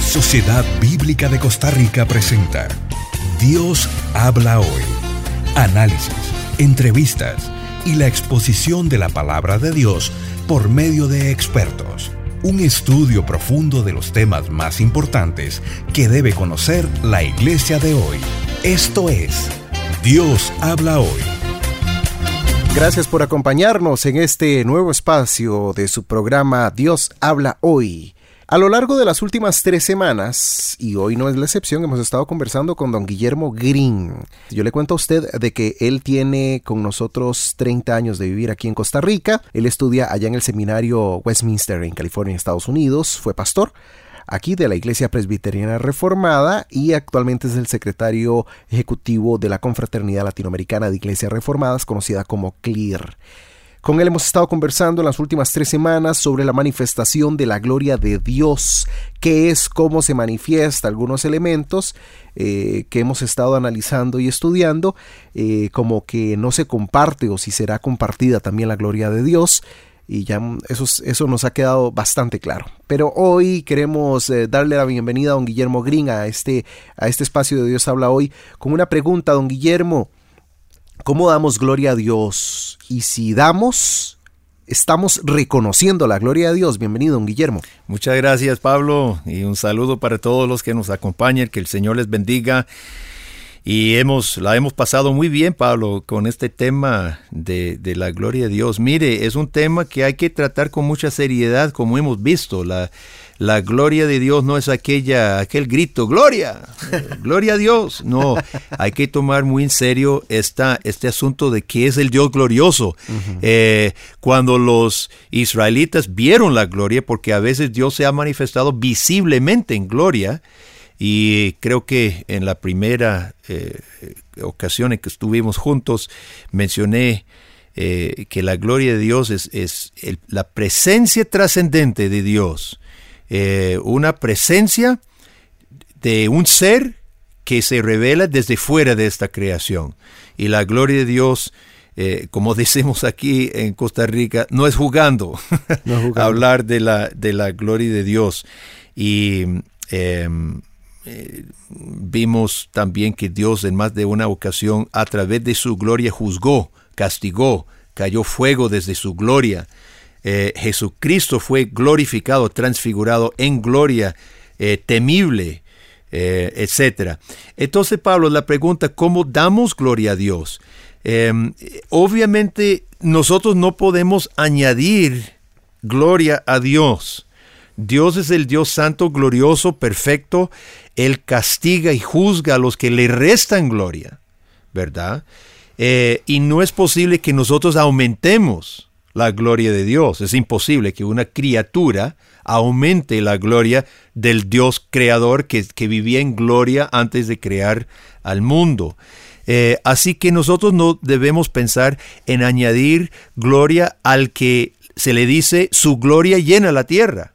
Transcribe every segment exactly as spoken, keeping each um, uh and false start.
Sociedad Bíblica de Costa Rica presenta Dios habla hoy. Análisis, entrevistas y la exposición de la palabra de Dios por medio de expertos. Un estudio profundo de los temas más importantes que debe conocer la iglesia de hoy. Esto es Dios habla hoy. Gracias por acompañarnos en este nuevo espacio de su programa Dios habla hoy. A lo largo de las últimas tres semanas, y hoy no es la excepción, hemos estado conversando con don Guillermo Green. Yo le cuento a usted de que él tiene con nosotros treinta años de vivir aquí en Costa Rica. Él estudia allá en el seminario Westminster en California, Estados Unidos. Fue pastor aquí de la Iglesia Presbiteriana Reformada y actualmente es el secretario ejecutivo de la Confraternidad Latinoamericana de Iglesias Reformadas, conocida como C L I R. Con él hemos estado conversando en las últimas tres semanas sobre la manifestación de la gloria de Dios, qué es, cómo se manifiesta, algunos elementos eh, que hemos estado analizando y estudiando, eh, como que no se comparte o si será compartida también la gloria de Dios, y ya eso, eso nos ha quedado bastante claro. Pero hoy queremos eh, darle la bienvenida a don Guillermo Green a este, a este espacio de Dios habla hoy con una pregunta. Don Guillermo, ¿cómo damos gloria a Dios? Y si damos, estamos reconociendo la gloria de Dios. Bienvenido, don Guillermo. Muchas gracias, Pablo, y un saludo para todos los que nos acompañan. Que el Señor les bendiga. Y hemos, la hemos pasado muy bien, Pablo, con este tema de, de la gloria de Dios. Mire, es un tema que hay que tratar con mucha seriedad, como hemos visto. La, la gloria de Dios no es aquella, aquel grito, ¡gloria! ¡Gloria a Dios! No, hay que tomar muy en serio esta, este asunto de qué es el Dios glorioso. Uh-huh. Eh, cuando los israelitas vieron la gloria, porque a veces Dios se ha manifestado visiblemente en gloria, y creo que en la primera eh, ocasión en que estuvimos juntos mencioné eh, que la gloria de Dios es, es el, la presencia trascendente de Dios, eh, una presencia de un ser que se revela desde fuera de esta creación. Y la gloria de Dios, eh, como decimos aquí en Costa Rica, no es jugando, no es jugando. Hablar de la, de la gloria de Dios. Y eh, Eh, vimos también que Dios en más de una ocasión a través de su gloria juzgó, castigó, cayó fuego desde su gloria. Eh, Jesucristo fue glorificado, transfigurado en gloria, eh, temible, eh, etcétera. Entonces, Pablo, la pregunta, ¿cómo damos gloria a Dios? Eh, obviamente nosotros no podemos añadir gloria a Dios. Dios es el Dios santo, glorioso, perfecto. Él castiga y juzga a los que le restan gloria, ¿verdad? Eh, y no es posible que nosotros aumentemos la gloria de Dios. Es imposible que una criatura aumente la gloria del Dios creador que, que vivía en gloria antes de crear al mundo. Eh, así que nosotros no debemos pensar en añadir gloria al que se le dice su gloria llena la tierra.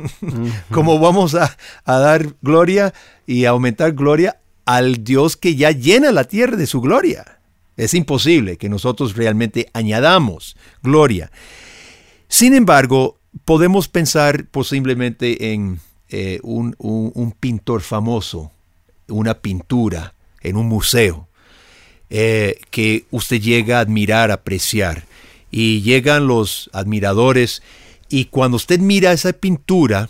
¿Cómo vamos a, a dar gloria y aumentar gloria al Dios que ya llena la tierra de su gloria? Es imposible que nosotros realmente añadamos gloria. Sin embargo, podemos pensar posiblemente en eh, un, un, un pintor famoso, una pintura en un museo, eh, que usted llega a admirar, a apreciar, y llegan los admiradores. Y cuando usted mira esa pintura,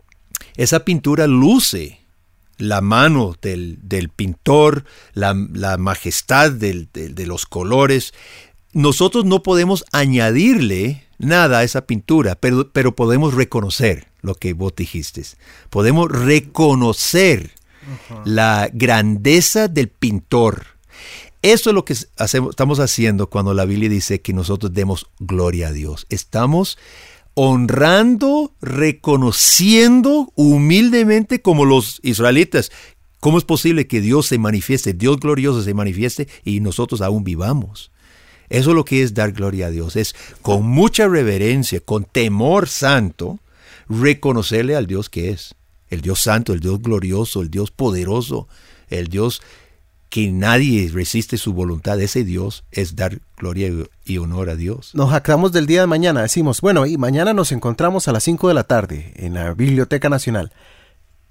esa pintura luce la mano del, del pintor, la, la majestad del, de, de los colores. Nosotros no podemos añadirle nada a esa pintura, pero, pero podemos reconocer lo que vos dijiste. Podemos reconocer uh-huh. la grandeza del pintor. Eso es lo que hacemos, estamos haciendo cuando la Biblia dice que nosotros demos gloria a Dios. Estamos honrando, reconociendo humildemente como los israelitas. ¿Cómo es posible que Dios se manifieste, Dios glorioso se manifieste y nosotros aún vivamos? Eso es lo que es dar gloria a Dios. Es con mucha reverencia, con temor santo, reconocerle al Dios que es. El Dios santo, el Dios glorioso, el Dios poderoso, el Dios que nadie resiste su voluntad. Ese Dios es dar gloria y honor a Dios. Nos jactamos del día de mañana, decimos, bueno, y mañana nos encontramos a las cinco de la tarde en la Biblioteca Nacional.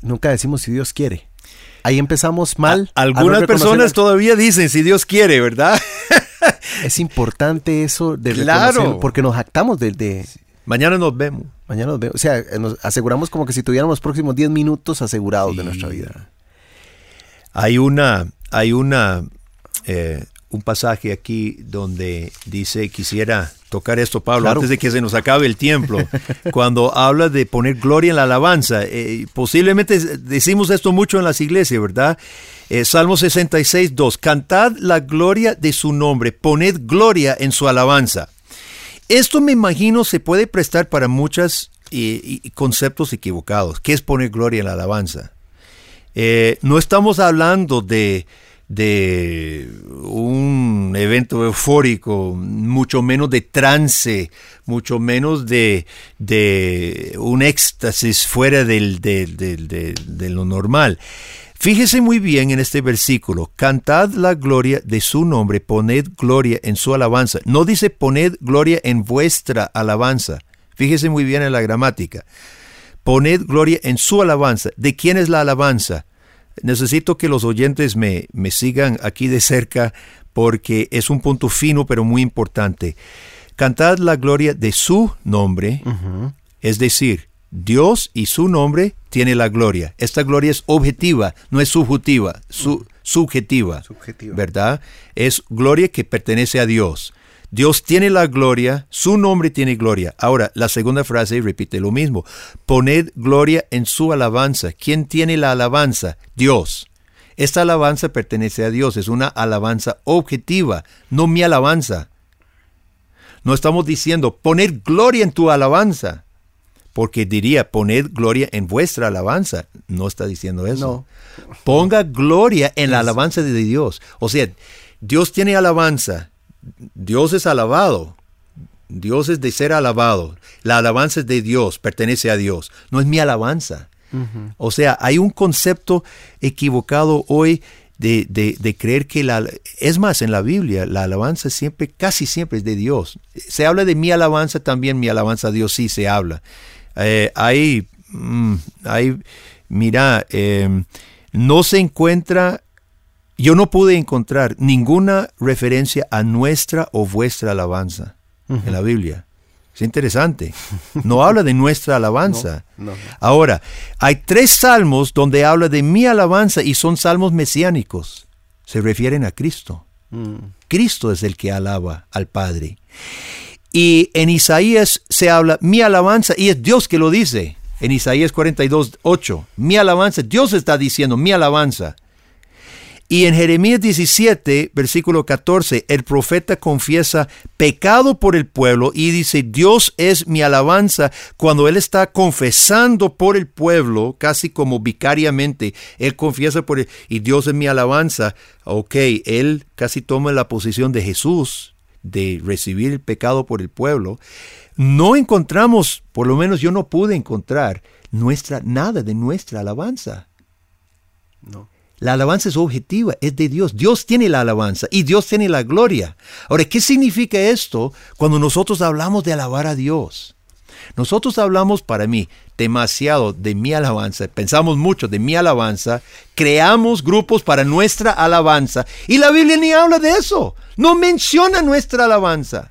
nunca decimos si Dios quiere. Ahí empezamos mal. A, algunas no personas todavía dicen si Dios quiere, ¿verdad? Es importante eso de claro. reconocer, porque nos jactamos de, de... Mañana nos vemos. Mañana nos vemos. O sea, nos aseguramos como que si tuviéramos los próximos diez minutos asegurados sí. de nuestra vida. Hay una, hay una, eh, un pasaje aquí donde dice, quisiera tocar esto, Pablo, claro. antes de que se nos acabe el tiempo, cuando habla de poner gloria en la alabanza. Eh, posiblemente decimos esto mucho en las iglesias, ¿verdad? Eh, Salmo sesenta y seis, dos, cantad la gloria de su nombre, poned gloria en su alabanza. Esto me imagino se puede prestar para muchos eh, conceptos equivocados. ¿Qué es poner gloria en la alabanza? Eh, no estamos hablando de, de un evento eufórico, mucho menos de trance, mucho menos de, de un éxtasis fuera del, del, del, del, de lo normal. Fíjese muy bien en este versículo, cantad la gloria de su nombre, poned gloria en su alabanza. No dice poned gloria en vuestra alabanza. Fíjese muy bien en la gramática. Poned gloria en su alabanza. ¿De quién es la alabanza? Necesito que los oyentes me, me sigan aquí de cerca porque es un punto fino pero muy importante. Cantad la gloria de su nombre, uh-huh. es decir, Dios y su nombre tiene la gloria. Esta gloria es objetiva, no es subjetiva, su, subjetiva, subjetiva, ¿verdad? Es gloria que pertenece a Dios. Dios tiene la gloria, su nombre tiene gloria. Ahora, la segunda frase repite lo mismo. Poned gloria en su alabanza. ¿Quién tiene la alabanza? Dios. Esta alabanza pertenece a Dios, es una alabanza objetiva, no mi alabanza. No estamos diciendo, poned gloria en tu alabanza. Porque diría, poned gloria en vuestra alabanza. No está diciendo eso. No. Ponga gloria en la alabanza de Dios. O sea, Dios tiene alabanza. Dios es alabado. Dios es de ser alabado. La alabanza es de Dios, pertenece a Dios. No es mi alabanza. Uh-huh. O sea, hay un concepto equivocado hoy de, de, de creer que la... Es más, en la Biblia, la alabanza siempre, casi siempre es de Dios. Se habla de mi alabanza también, mi alabanza a Dios sí se habla. Eh, hay, mm, hay, mira, eh, no se encuentra, yo no pude encontrar ninguna referencia a nuestra o vuestra alabanza uh-huh. en la Biblia. Es interesante. No habla de nuestra alabanza. No, no, no. Ahora, hay tres salmos donde habla de mi alabanza y son salmos mesiánicos. Se refieren a Cristo. Mm. Cristo es el que alaba al Padre. Y en Isaías se habla mi alabanza y es Dios que lo dice. En Isaías cuarenta y dos, ocho. Mi alabanza, Dios está diciendo mi alabanza. Y en Jeremías diecisiete, versículo catorce, el profeta confiesa pecado por el pueblo y dice, Dios es mi alabanza. Cuando él está confesando por el pueblo, casi como vicariamente, él confiesa por el, y Dios es mi alabanza. Ok, él casi toma la posición de Jesús, de recibir el pecado por el pueblo. No encontramos, por lo menos yo no pude encontrar, nuestra, nada de nuestra alabanza. No. La alabanza es objetiva, es de Dios. Dios tiene la alabanza y Dios tiene la gloria. Ahora, ¿qué significa esto cuando nosotros hablamos de alabar a Dios? Nosotros hablamos, para mí, demasiado de mi alabanza. Pensamos mucho de mi alabanza. Creamos grupos para nuestra alabanza. Y la Biblia ni habla de eso. No menciona nuestra alabanza.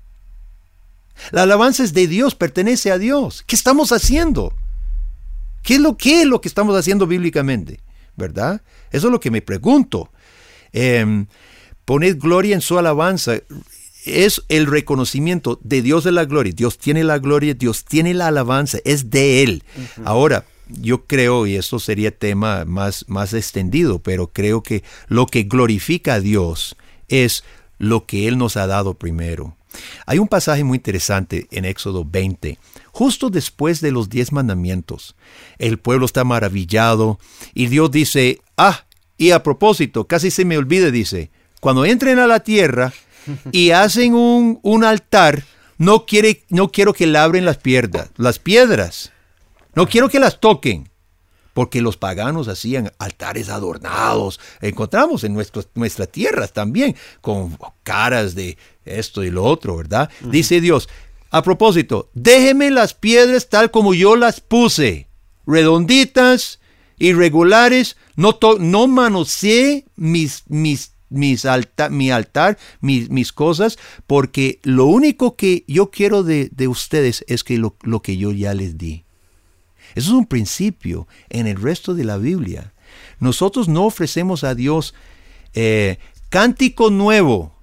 La alabanza es de Dios, pertenece a Dios. ¿Qué estamos haciendo? ¿Qué es lo, qué es lo que estamos haciendo bíblicamente? ¿Verdad? Eso es lo que me pregunto. Eh, poned gloria en su alabanza. Es el reconocimiento de Dios de la gloria. Dios tiene la gloria, Dios tiene la alabanza, es de Él. Uh-huh. Ahora, yo creo, y esto sería tema más, más extendido, pero creo que lo que glorifica a Dios es lo que Él nos ha dado primero. Hay un pasaje muy interesante en Éxodo veinte. Justo después de los diez mandamientos, el pueblo está maravillado y Dios dice, ah, y a propósito, casi se me olvida, dice, cuando entren a la tierra y hacen un, un altar, no, quiere, no quiero que labren las piedras, las piedras, no quiero que las toquen, porque los paganos hacían altares adornados. Encontramos en nuestros, nuestras tierras también, con caras de esto y lo otro, ¿verdad? Uh-huh. Dice Dios, a propósito, déjeme las piedras tal como yo las puse, redonditas, irregulares, no, to, no manoseé mis, mis, mis alta, mi altar, mis, mis cosas, porque lo único que yo quiero de, de ustedes es que lo, lo que yo ya les di. Eso es un principio en el resto de la Biblia. Nosotros no ofrecemos a Dios eh, cántico nuevo.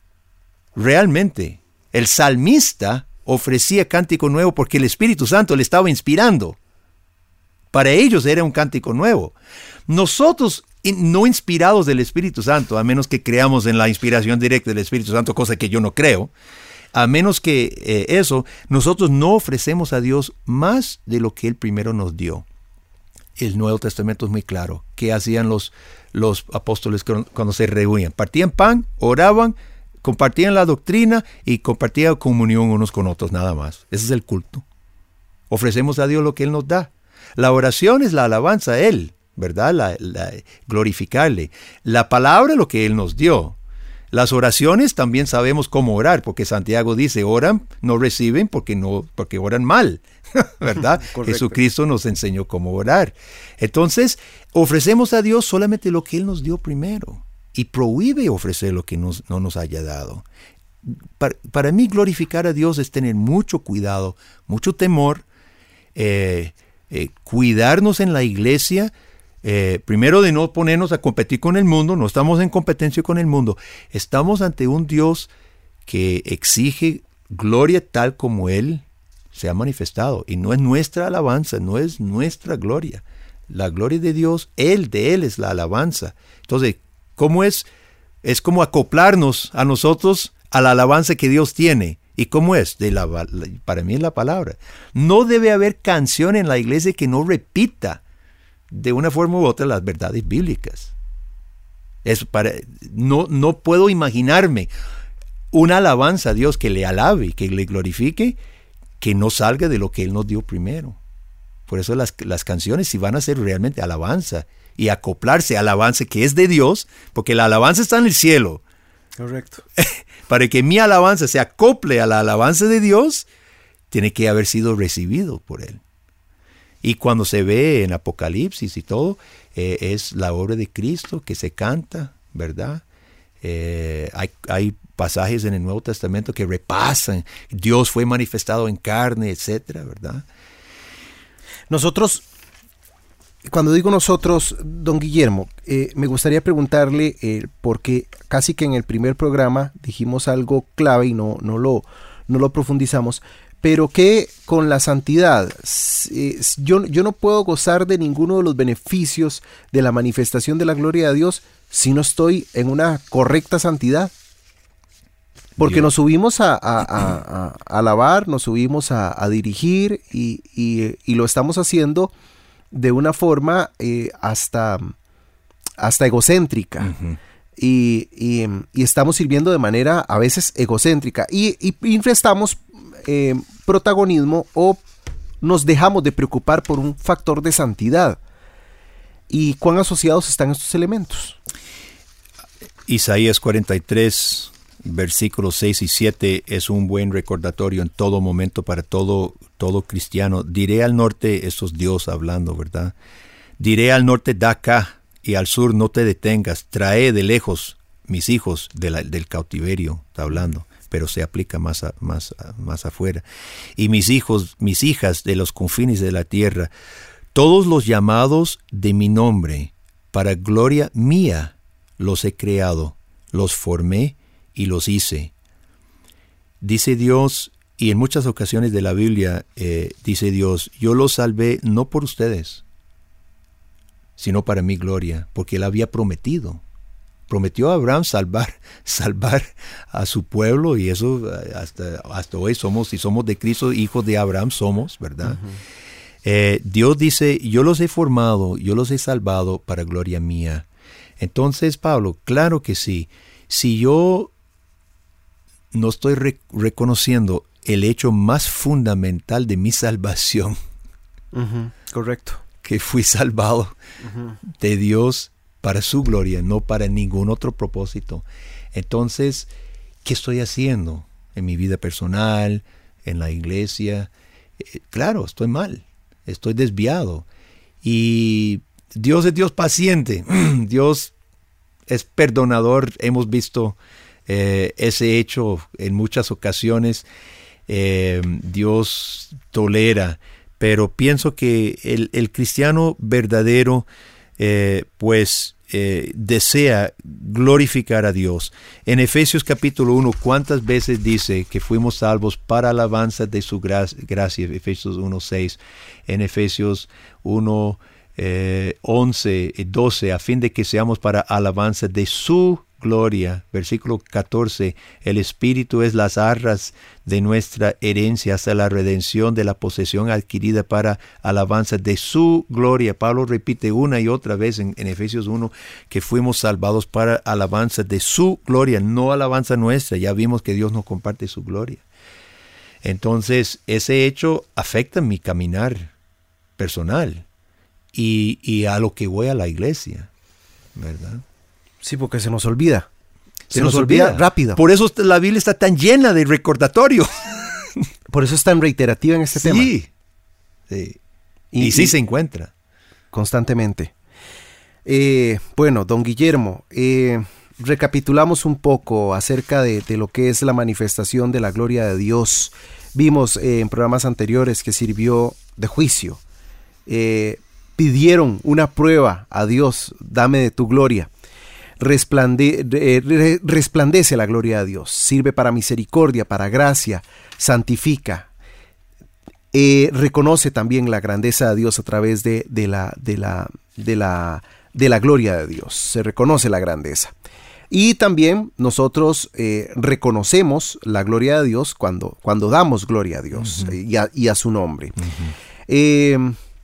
Realmente, el salmista ofrecía cántico nuevo porque el Espíritu Santo le estaba inspirando. Para ellos era un cántico nuevo. Nosotros, no inspirados del Espíritu Santo, a menos que creamos en la inspiración directa del Espíritu Santo, cosa que yo no creo, a menos que eh, eso, nosotros no ofrecemos a Dios más de lo que Él primero nos dio. El Nuevo Testamento es muy claro. ¿Qué hacían los, los apóstoles cuando se reunían? Partían pan, oraban, compartían la doctrina y compartían comunión unos con otros, nada más. Ese es el culto. Ofrecemos a Dios lo que Él nos da. La oración es la alabanza a Él, ¿verdad? La, la, glorificarle. La palabra es lo que Él nos dio. Las oraciones también sabemos cómo orar, porque Santiago dice, oran, no reciben porque, no, porque oran mal, ¿verdad? Jesucristo nos enseñó cómo orar. Entonces, ofrecemos a Dios solamente lo que Él nos dio primero y prohíbe ofrecer lo que nos, no nos haya dado. Para, para mí, glorificar a Dios es tener mucho cuidado, mucho temor, eh, eh, cuidarnos en la iglesia. Eh, primero de no ponernos a competir con el mundo, no estamos en competencia con el mundo, estamos ante un Dios que exige gloria tal como Él se ha manifestado, y no es nuestra alabanza, no es nuestra gloria, la gloria de Dios, Él, de Él es la alabanza. Entonces, ¿cómo es? Es como acoplarnos a nosotros a la alabanza que Dios tiene. ¿Y cómo es? De la, para mí es la palabra. No debe haber canción en la iglesia que no repita de una forma u otra las verdades bíblicas. Es para, no, no puedo imaginarme una alabanza a Dios que le alabe, que le glorifique, que no salga de lo que Él nos dio primero. Por eso las, las canciones, si van a ser realmente alabanza y acoplarse a alabanza que es de Dios, porque la alabanza está en el cielo. Correcto. Para que mi alabanza se acople a la alabanza de Dios, tiene que haber sido recibido por Él. Y cuando se ve en Apocalipsis y todo, eh, es la obra de Cristo que se canta, ¿verdad? Eh, hay, hay pasajes en el Nuevo Testamento que repasan, Dios fue manifestado en carne, etcétera, ¿verdad? Nosotros, cuando digo nosotros, don Guillermo, eh, me gustaría preguntarle, eh, porque casi que en el primer programa dijimos algo clave y no, no, lo, no lo profundizamos, pero que con la santidad, eh, yo, yo no puedo gozar de ninguno de los beneficios de la manifestación de la gloria de Dios si no estoy en una correcta santidad. Porque Dios. Nos subimos a, a, a, a alabar, nos subimos a, a dirigir y, y, y lo estamos haciendo de una forma eh, hasta, hasta egocéntrica. Uh-huh. y, y, y estamos sirviendo de manera a veces egocéntrica y, y, y restamos Eh, protagonismo o nos dejamos de preocupar por un factor de santidad. ¿Y cuán asociados están estos elementos? Isaías cuarenta y tres, versículos seis y siete es un buen recordatorio en todo momento para todo, todo cristiano. Diré al norte, esto es Dios hablando, ¿verdad? Diré al norte, da acá, y al sur no te detengas. Trae de lejos mis hijos de la, del cautiverio, está hablando, pero se aplica más, a, más, a, más afuera. Y mis hijos, mis hijas de los confines de la tierra, todos los llamados de mi nombre, para gloria mía los he creado, los formé y los hice. Dice Dios, y en muchas ocasiones de la Biblia eh, dice Dios, yo los salvé no por ustedes, sino para mi gloria, porque Él había prometido. Prometió a Abraham salvar, salvar a su pueblo, y eso hasta, hasta hoy somos, si somos de Cristo, hijos de Abraham somos, ¿verdad? Uh-huh. Eh, Dios dice, yo los he formado, yo los he salvado para gloria mía. Entonces, Pablo, claro que sí. Si yo no estoy re- reconociendo el hecho más fundamental de mi salvación, uh-huh. Correcto, que fui salvado uh-huh. de Dios para su gloria, no para ningún otro propósito. Entonces, ¿qué estoy haciendo en mi vida personal, en la iglesia? Eh, claro, estoy mal, estoy desviado. Y Dios es Dios paciente, Dios es perdonador. Hemos visto eh, ese hecho en muchas ocasiones. Eh, Dios tolera, pero pienso que el, el cristiano verdadero eh, pues eh, desea glorificar a Dios. En Efesios capítulo uno, ¿cuántas veces dice que fuimos salvos para alabanza de su gra- gracia? Efesios uno seis, en Efesios uno eh, once y doce, a fin de que seamos para alabanza de su gloria. Versículo catorce, el Espíritu es las arras de nuestra herencia hasta la redención de la posesión adquirida para alabanza de su gloria. Pablo repite una y otra vez en, en Efesios uno que fuimos salvados para alabanza de su gloria, no alabanza nuestra. Ya vimos que Dios nos comparte su gloria. Entonces, ese hecho afecta mi caminar personal y, y a lo que voy a la iglesia, ¿verdad? Sí, porque se nos olvida. Se, se nos, nos olvida. olvida rápido. Por eso la Biblia está tan llena de recordatorio. Por eso es tan reiterativa en este sí, tema. Sí. Y, y sí y se encuentra. Constantemente. Eh, bueno, don Guillermo, eh, recapitulamos un poco acerca de, de lo que es la manifestación de la gloria de Dios. Vimos eh, en programas anteriores que sirvió de juicio. Eh, pidieron una prueba a Dios, dame de tu gloria. Resplande, eh, resplandece la gloria de Dios, sirve para misericordia, para gracia, santifica, eh, reconoce también la grandeza de Dios a través de, de, la, de, la, de, la, de la gloria de Dios, se reconoce la grandeza. Y también nosotros eh, reconocemos la gloria de Dios cuando, cuando damos gloria a Dios uh-huh. y, a, y a su nombre. Uh-huh. Eh,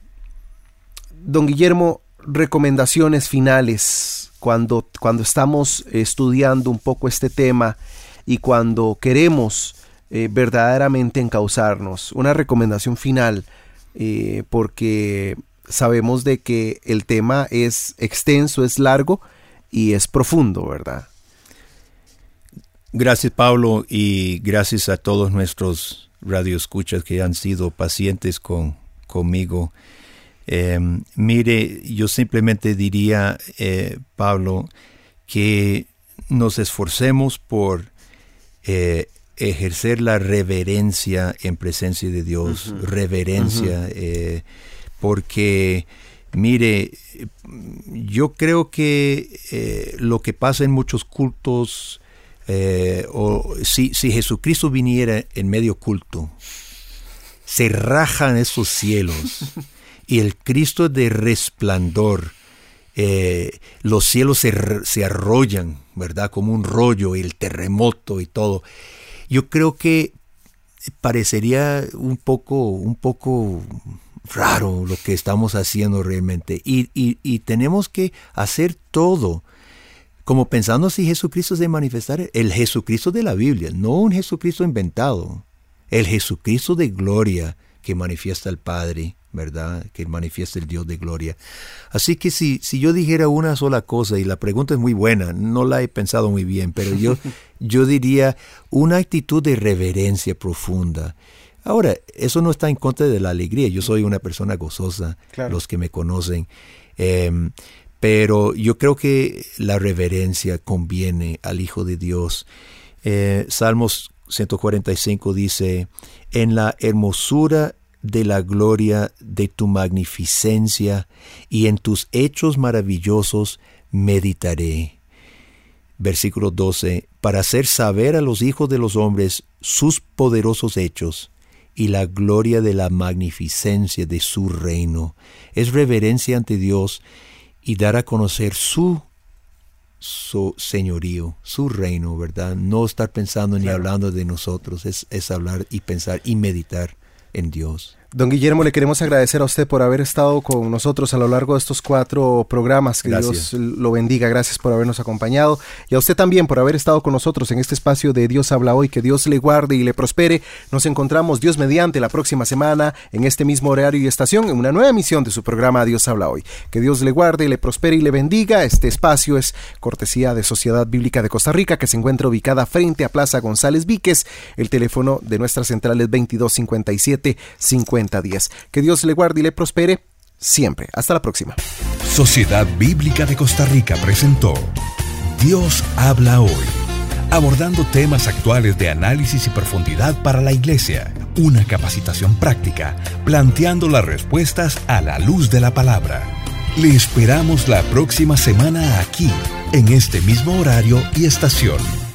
don Guillermo, recomendaciones finales. Cuando, cuando estamos estudiando un poco este tema y cuando queremos eh, verdaderamente encauzarnos, una recomendación final, eh, porque sabemos de que el tema es extenso, es largo y es profundo, ¿verdad? Gracias, Pablo, y gracias a todos nuestros radioescuchas que han sido pacientes con, conmigo. Eh, mire, yo simplemente diría, eh, Pablo, que nos esforcemos por eh, ejercer la reverencia en presencia de Dios, uh-huh. reverencia, uh-huh. eh, porque, mire, yo creo que eh, lo que pasa en muchos cultos, eh, o si, si Jesucristo viniera en medio culto, se rajan esos cielos. Y el Cristo de resplandor, eh, los cielos se, se arrollan, ¿verdad? Como un rollo, y el terremoto y todo. Yo creo que parecería un poco, un poco raro lo que estamos haciendo realmente. Y, y, y tenemos que hacer todo, como pensando si Jesucristo se manifestara, el Jesucristo de la Biblia, no un Jesucristo inventado, el Jesucristo de gloria que manifiesta el Padre, ¿verdad? Que manifiesta el Dios de gloria. Así que si, si yo dijera una sola cosa, y la pregunta es muy buena, no la he pensado muy bien, pero yo, yo diría una actitud de reverencia profunda. Ahora, eso no está en contra de la alegría. Yo soy una persona gozosa, claro. Los que me conocen. Eh, pero yo creo que la reverencia conviene al Hijo de Dios. Eh, Salmos ciento cuarenta y cinco dice, en la hermosura de la gloria de tu magnificencia y en tus hechos maravillosos meditaré. Versículo doce, para hacer saber a los hijos de los hombres sus poderosos hechos y la gloria de la magnificencia de su reino. Es reverencia ante Dios y dar a conocer su, su señorío, su reino, ¿verdad? No estar pensando ni claro. hablando de nosotros, es, es hablar y pensar y meditar en Dios. Don Guillermo, le queremos agradecer a usted por haber estado con nosotros a lo largo de estos cuatro programas. Que Gracias. Dios lo bendiga. Gracias por habernos acompañado. Y a usted también por haber estado con nosotros en este espacio de Dios habla hoy. Que Dios le guarde y le prospere. Nos encontramos Dios mediante la próxima semana en este mismo horario y estación en una nueva emisión de su programa Dios habla hoy. Que Dios le guarde, le prospere y le bendiga. Este espacio es cortesía de Sociedad Bíblica de Costa Rica, que se encuentra ubicada frente a Plaza González Víquez. El teléfono de nuestra central es veintidós cincuenta y siete cincuenta diez. Que Dios le guarde y le prospere siempre. Hasta la próxima. Sociedad Bíblica de Costa Rica presentó Dios habla hoy, abordando temas actuales de análisis y profundidad para la Iglesia. Una capacitación práctica, planteando las respuestas a la luz de la palabra. Le esperamos la próxima semana aquí, en este mismo horario y estación.